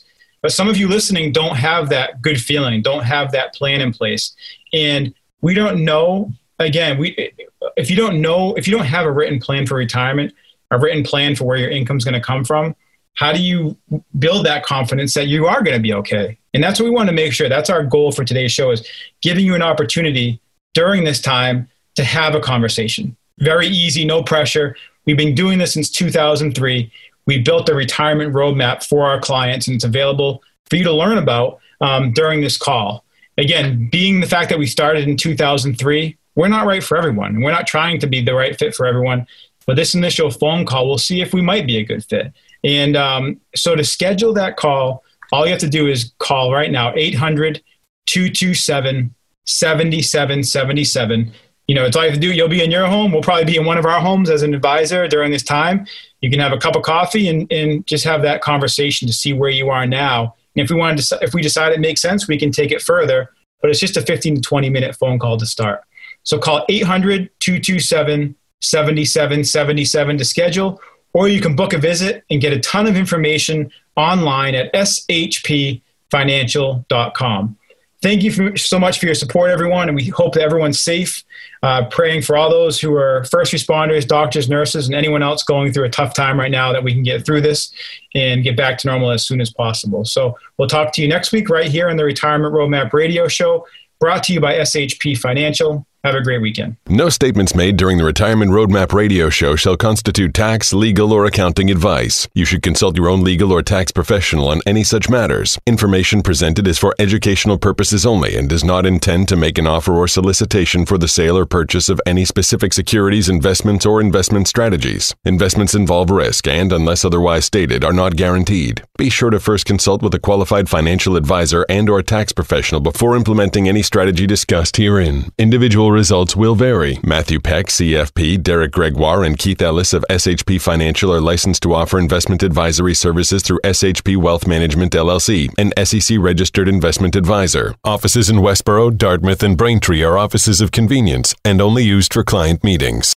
But some of you listening don't have that good feeling, don't have that plan in place. And we don't know, again, we if you don't know, if you don't have a written plan for retirement, a written plan for where your income's going to come from, how do you build that confidence that you are going to be okay? And that's what we want to make sure. That's our goal for today's show, is giving you an opportunity during this time to have a conversation. Very easy, no pressure. We've been doing this since two thousand three. We built a retirement roadmap for our clients, and it's available for you to learn about um, during this call. Again, being the fact that we started in two thousand three, we're not right for everyone. We're not trying to be the right fit for everyone. But this initial phone call, we'll see if we might be a good fit. And um, so to schedule that call, all you have to do is call right now, eight hundred, two two seven, seven seven seven seven. You know, it's all you have to do. You'll be in your home. We'll probably be in one of our homes as an advisor during this time. You can have a cup of coffee and, and just have that conversation to see where you are now. And if we want to, if we decide it makes sense, we can take it further. But it's just a fifteen to twenty minute phone call to start. So call eight hundred, two two seven, seven seven seven seven to schedule, or you can book a visit and get a ton of information online at s h p financial dot com. Thank you for, so much for your support, everyone, and we hope that everyone's safe. Uh, praying for all those who are first responders, doctors, nurses, and anyone else going through a tough time right now, that we can get through this and get back to normal as soon as possible. So we'll talk to you next week right here on the Retirement Roadmap Radio Show, brought to you by S H P Financial. Have a great weekend. No statements made during the Retirement Roadmap Radio Show shall constitute tax, legal, or accounting advice. You should consult your own legal or tax professional on any such matters. Information presented is for educational purposes only and does not intend to make an offer or solicitation for the sale or purchase of any specific securities, investments, or investment strategies. Investments involve risk and, unless otherwise stated, are not guaranteed. Be sure to first consult with a qualified financial advisor and or tax professional before implementing any strategy discussed herein. Individual results will vary. Matthew Peck, C F P, Derek Gregoire, and Keith Ellis of S H P Financial are licensed to offer investment advisory services through S H P Wealth Management, L L C, an S E C-registered investment advisor. Offices in Westboro, Dartmouth, and Braintree are offices of convenience and only used for client meetings.